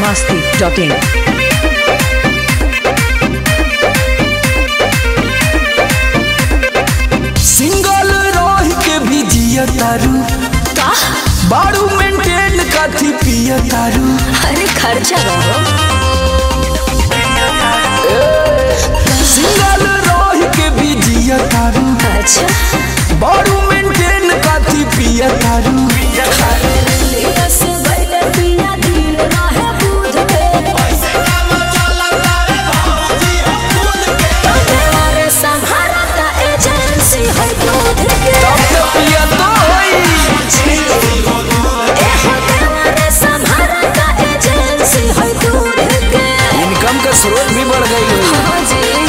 biharmasti.in। Single रह के भी जिया तारू बारू मेंटेन काथी पिया तारू। अरे खर्चा बाबा सिंगल रह के भी जिया तारू अच्छा बारू मेंटेन काथी पिया तारू। इनकम का स्रोत भी बढ़ गई है।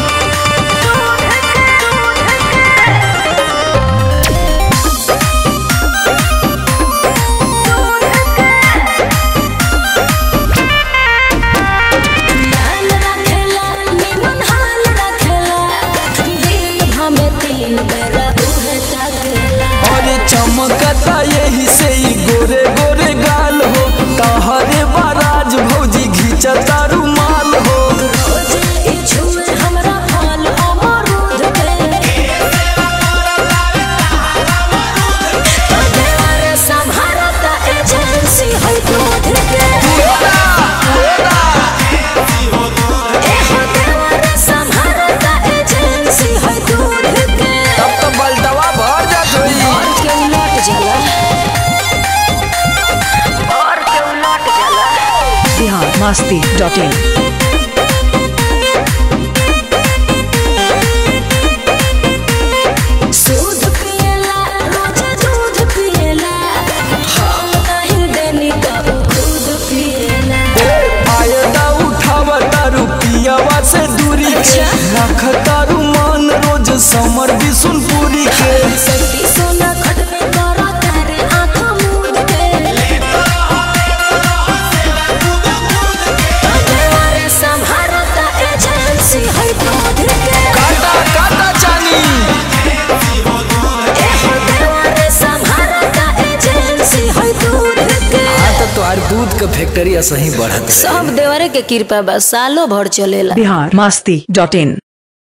और चमकता यही से ही गोरे गोरे गाल हो तहरे बाराज भौजी घिंचता रुमाल हो। तब तो बल्टवा भर जात होई। biharmasti.in। फायदा उठावा तारू पियावा से दूरी के रख तारू मान रोज समर बिसुनपुरी के। काटा काटा चानी तोहार दूध का फैक्ट्री सही बढ़त सब देवरे के कृपा बस सालों भर चलेला। biharmasti.in।